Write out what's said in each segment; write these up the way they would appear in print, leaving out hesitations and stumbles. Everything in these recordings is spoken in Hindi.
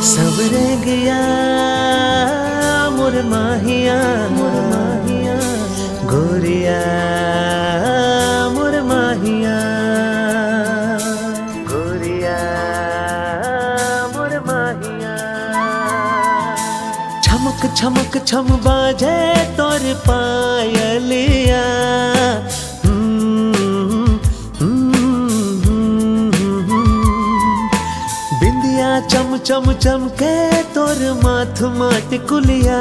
सवरे गया मोर माहिया गोरिया मोर माहिया गोरिया मोर माहिया। छमक छमक छम बाजे तोर पायलिया बिंदिया चम चम चमके तोर माथ माट कुलिया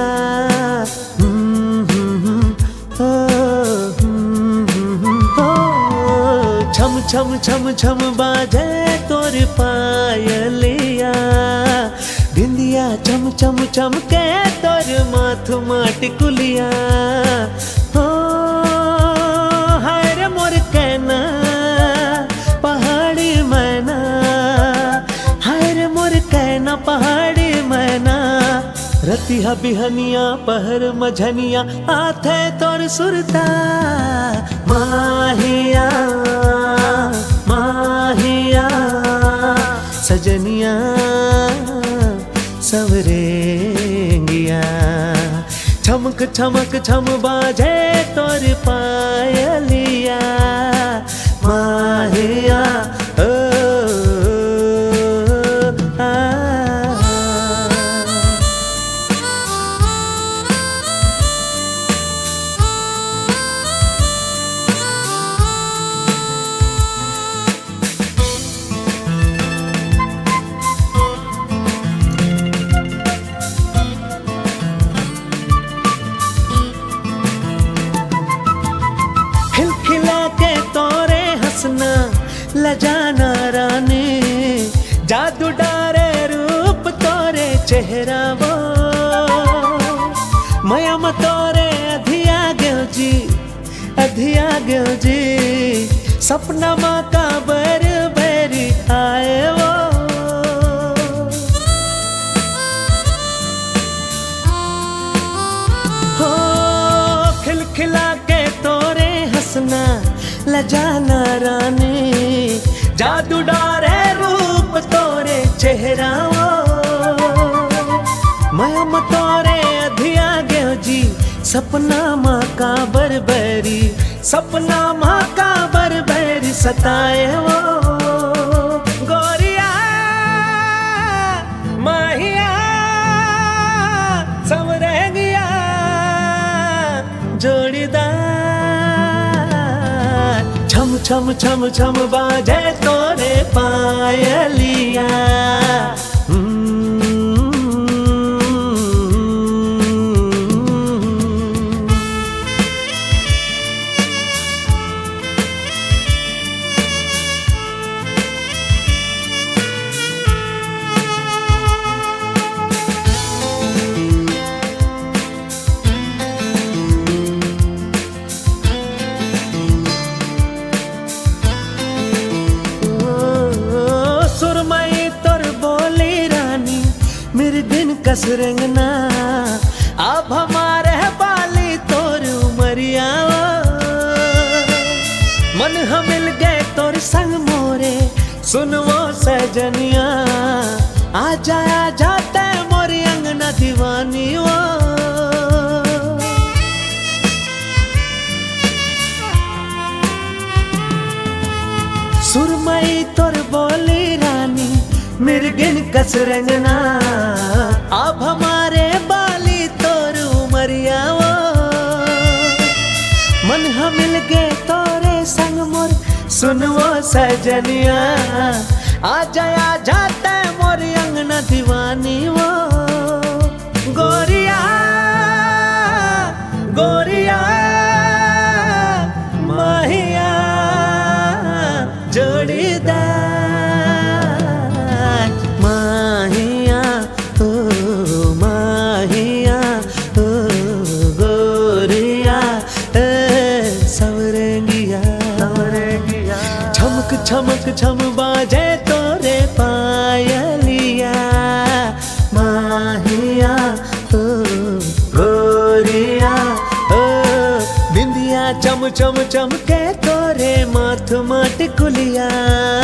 छम छम छम छम बाजे तोर पायलिया बिंदिया चम चम चमके तोर माथ माट कुलिया। हो हाय रे मोर कहना पहाड़ी मैना हाय रे मोर कहना पहाड़ी मैना रतिहा बिहनिया पहर मझनिया आथे तोर सुरता माहिया माहिया सजनिया सवरेंगिया। छमक छमक छम बाजे तोर पायलिया माहिया लजाना रानी जादू डारे रूप तोरे चेहरा वो मयम तोरे अधिया गयो जी सपना माँ का बर बेरी आए वो हो खिलखिला के तोरे हंसना लजाना रानी जादू डारे रूप तोरे चेहरा वो मयम तोरे अधिया गयो जी सपना माँ का बरबरी सपना माँ का बरबरी सताए वो गोरिया माहिया सवरे गया जोड़ीदार छम छम छम छम बाजे तोरे पायलिया कस रंगना अब हमारे बाली तोर उमरिया मन हम मिल गए तोर संग मोरे सुनवो सजनिया आ जाते मोरी अंगना दीवानी वो सुरमई तोर बोली रानी मिर्गिन कस रंगना अब हमारे बाली तोर उमरिया वो मन हम मिल गए तोरे संग मोर सुनवो सजनिया आ जाते मोर अंगना दीवानी वो गोरिया गोरिया माहिया जोड़ीदार छमक छम बाजे तोरे पायलिया माहिया गोरिया बिंदिया चम चम चमके तोरे माथ माट कुलिया।